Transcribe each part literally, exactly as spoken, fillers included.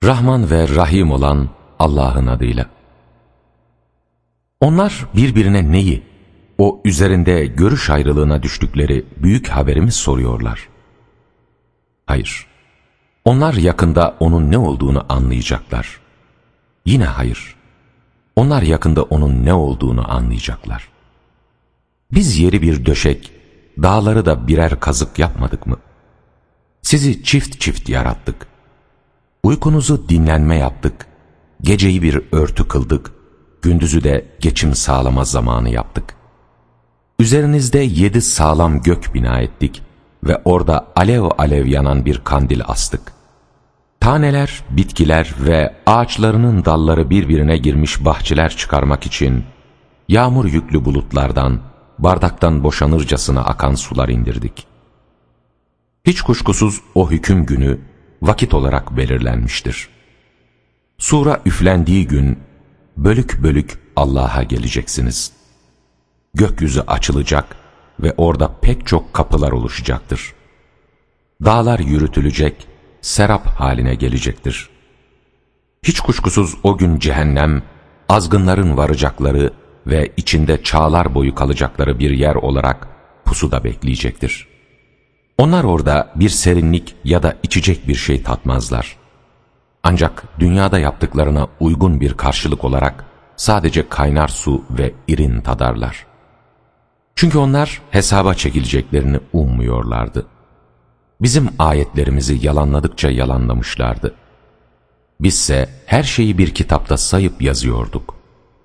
Rahman ve Rahim olan Allah'ın adıyla. Onlar birbirine neyi, o üzerinde görüş ayrılığına düştükleri büyük haberimi soruyorlar. Hayır, onlar yakında onun ne olduğunu anlayacaklar. Yine hayır, onlar yakında onun ne olduğunu anlayacaklar. Biz yeri bir döşek, dağları da birer kazık yapmadık mı? Sizi çift çift yarattık. Uykunuzu dinlenme yaptık, geceyi bir örtü kıldık, gündüzü de geçim sağlama zamanı yaptık. Üzerinizde yedi sağlam gök bina ettik ve orada alev alev yanan bir kandil astık. Taneler, bitkiler ve ağaçlarının dalları birbirine girmiş bahçeler çıkarmak için yağmur yüklü bulutlardan, bardaktan boşanırcasına akan sular indirdik. Hiç kuşkusuz o hüküm günü vakit olarak belirlenmiştir. Sura üflendiği gün bölük bölük Allah'a geleceksiniz. Gökyüzü açılacak ve orada pek çok kapılar oluşacaktır. Dağlar yürütülecek, serap haline gelecektir. Hiç kuşkusuz o gün cehennem, azgınların varacakları ve içinde çağlar boyu kalacakları bir yer olarak pusuda bekleyecektir. Onlar orada bir serinlik ya da içecek bir şey tatmazlar. Ancak dünyada yaptıklarına uygun bir karşılık olarak sadece kaynar su ve irin tadarlar. Çünkü onlar hesaba çekileceklerini ummuyorlardı. Bizim ayetlerimizi yalanladıkça yalanlamışlardı. Bizse her şeyi bir kitapta sayıp yazıyorduk.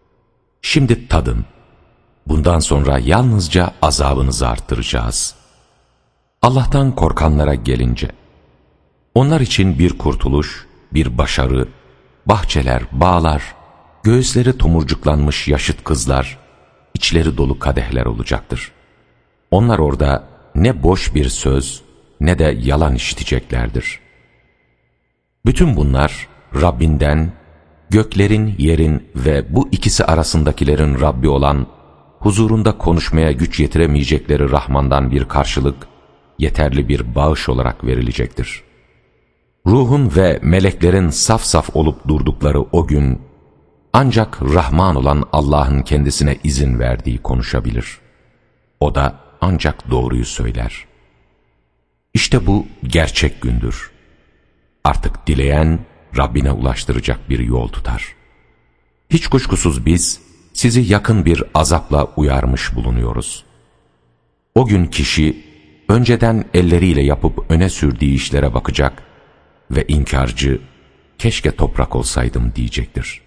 Şimdi tadın. Bundan sonra yalnızca azabınızı arttıracağız. Allah'tan korkanlara gelince, onlar için bir kurtuluş, bir başarı, bahçeler, bağlar, göğüsleri tomurcuklanmış yaşıt kızlar, içleri dolu kadehler olacaktır. Onlar orada ne boş bir söz ne de yalan işiteceklerdir. Bütün bunlar Rabbinden, göklerin, yerin ve bu ikisi arasındakilerin Rabbi olan, huzurunda konuşmaya güç yetiremeyecekleri Rahman'dan bir karşılık, yeterli bir bağış olarak verilecektir. Ruhun ve meleklerin saf saf olup durdukları o gün, ancak Rahman olan Allah'ın kendisine izin verdiği konuşabilir. O da ancak doğruyu söyler. İşte bu gerçek gündür. Artık dileyen Rabbine ulaştıracak bir yol tutar. Hiç kuşkusuz biz sizi yakın bir azapla uyarmış bulunuyoruz. O gün kişi önceden elleriyle yapıp öne sürdüğü işlere bakacak ve inkarcı, keşke toprak olsaydım diyecektir.